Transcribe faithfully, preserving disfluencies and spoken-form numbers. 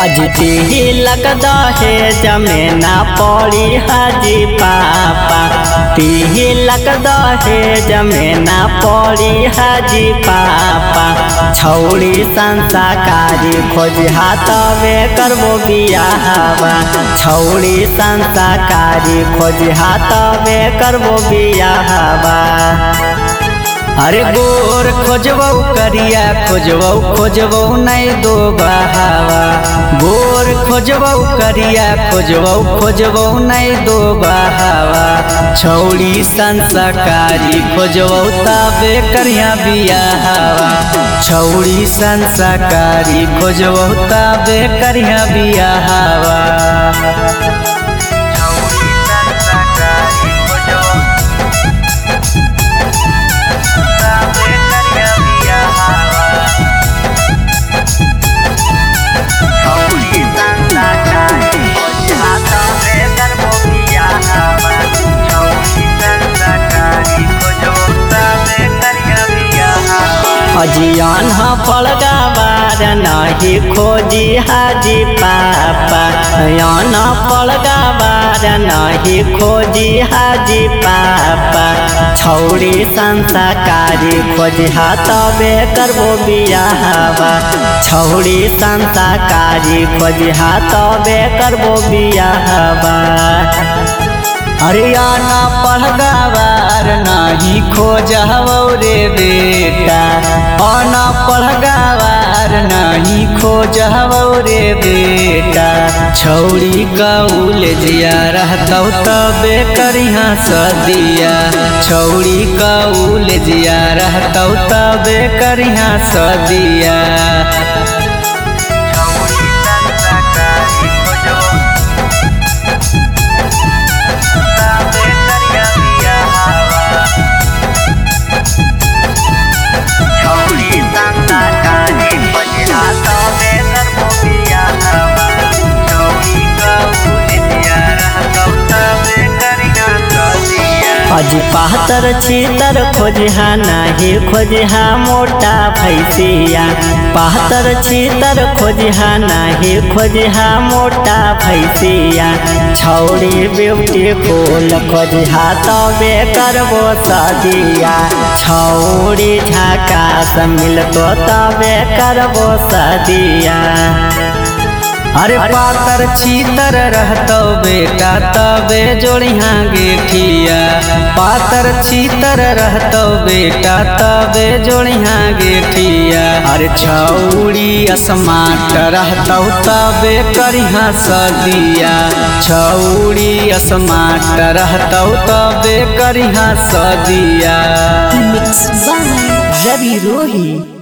अजती ही लगदा है जमेना पौड़ी हाजी पापा ती लगदा है जमेना पौड़ी हाजी पापा छौड़ी संसाकारी खोज हाथवे करबो बियाहवा छौड़ी संसाकारी खोज हाथवे करबो बियाहवा। अरे गोर खोजबो करिया खोजबो खोजबो नहीं दो बहावा गोर खोजबो करिया खोजबो खोजबो नहीं दो बहावा छौड़ी संस्कारी खोजबो तबे करिया बियाहवा छौड़ी संस्कारी खोजबो तबे करिया बियाहवा। अजियान पड़गा बार नहीं खोजी हाजी पापा यान पड़गा बार नहीं खोजी हाजी पापा छौड़ी संस्कारी खोज हाथवे करबो बियाहवा छौड़ी संस्कारी खोज हाथवे करबो बियाहवा। हरियाणा पढ़गावार नहीं खोजबो रे बेटा आना पढ़गावार नहीं खोजबो रे बेटा छौड़ी कौल जिया रहतौ तबे करिहा सदिया छौड़ी कौल जिया रहतौ तबे करिहा सदिया। अजी पाहतर छीतर खोजहा नहीं खोजहा मोटा भैसिया पाहतर छीतर खोजहा नहीं खोजहा मोटा भैसिया छौड़ी ब्यूटीफुल खोजहा तबे करबो सदिया छौड़ी झकास मिलतो तबे करबो सदिया। अरे पातर छीतर रहतो बेटा तबे जोड़िया गेठिया पातर छीतर रहतो बेटा तबे जोड़िया गेठिया। अरे छौड़ी स्मार्ट रहतो तबे करिहा सदिया छौड़ी स्मार्ट रहतो तबे करिहा सदिया। मिक्स बाय रवि रोही।